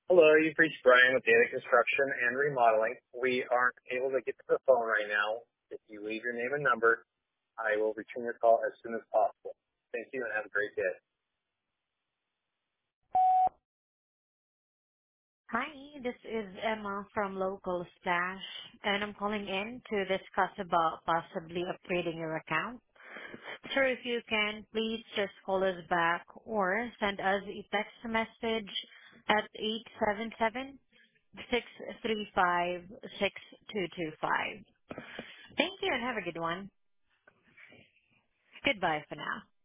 Hello, you've reached Brian with Data Construction and Remodeling. We aren't able to get to the phone right now. If you leave your name and number, I will return your call as soon as possible. Thank you and have a great day. Hi, this is Emma from Local Stash, and I'm calling in to discuss about possibly upgrading your account. Sir, if you can, please just call us back or send us a text message at 877-635-6225. Thank you and have a good one. Goodbye for now.